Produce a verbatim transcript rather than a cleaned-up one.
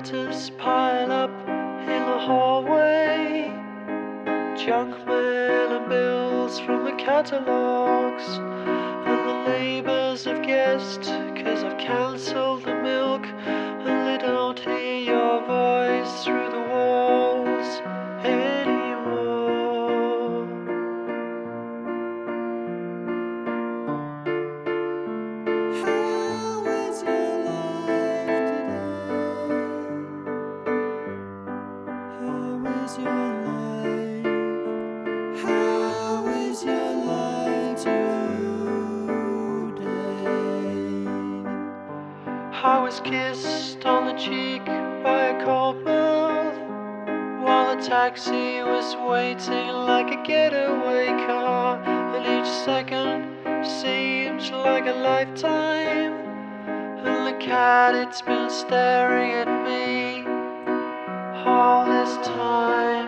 letters pile up in the hallway, junk mail and bills from the catalogs, and the neighbors have guessed 'cause I've cancelled the milk, and they don't hear your voice through the walls anymore. How is your life today? How is your life? How is your life today? I was kissed on the cheek by a cold mouth while the taxi was waiting like a getaway car, and each second seems like a lifetime, and the cat, it's been staring at me all this time.